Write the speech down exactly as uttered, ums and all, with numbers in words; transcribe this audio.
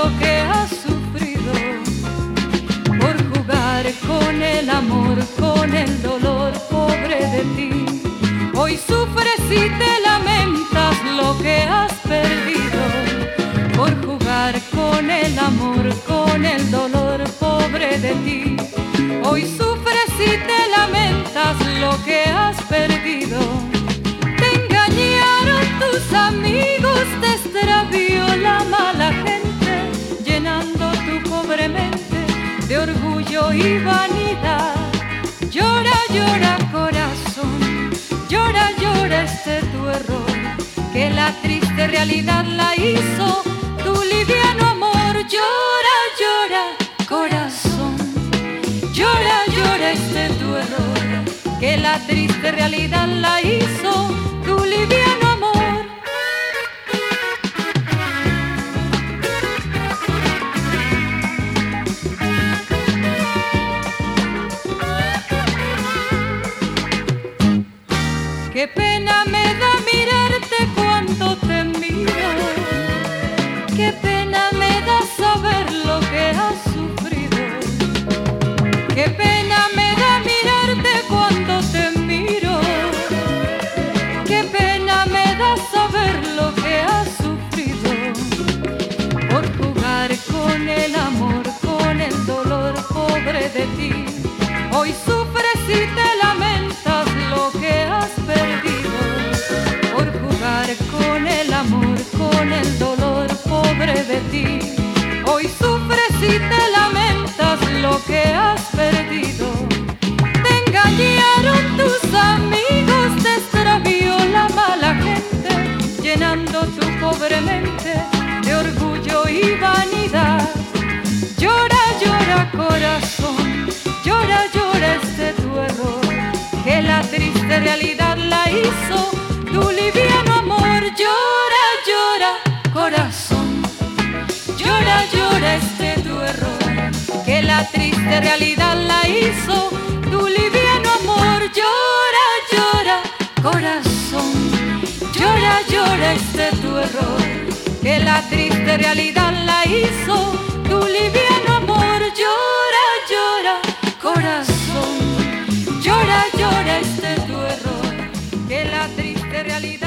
lo que has sufrido por jugar con el amor, con el dolor, pobre de ti. Hoy sufres y te lamentas lo que has perdido por jugar con el amor, con el dolor, pobre de ti. Hoy sufres y te lamentas lo que has perdido. Te engañaron tus amigos, te extravió la mala gente, llenando tu pobre mente de orgullo y vanidad. Llora, llora corazón, llora, llora este tu error, que la triste realidad la hizo tu liviano amor. Llora, llora corazón, llora, llora este tu error, que la triste realidad la hizo tu liviano amor. Qué pena me da mirarte cuando te miro, qué pena me da saber lo que has sufrido, qué pena me da mirarte cuando te miro, qué pena me da saber lo que has sufrido por jugar con el amor, con el dolor, pobre de ti. Hoy sufres y te lamentas lo que has perdido por jugar con el amor, con el dolor, pobre de ti. Hoy sufres y te lamentas lo que has perdido. Te engañaron tus amigos, te extravió la mala gente, llenando tu pobre mente de orgullo y vanidad. Llora, llora corazón, llora, llora este tu error, que la triste realidad la hizo tu liviano amor. Llora, llora corazón, llora, llora este tu error, que la triste realidad la hizo tu liviano amor. Llora, llora corazón, llora, llora este tu error, que la triste realidad la hizo tu liviano amor. Llora, llora corazón, llora, llora este tu error, que la triste realidad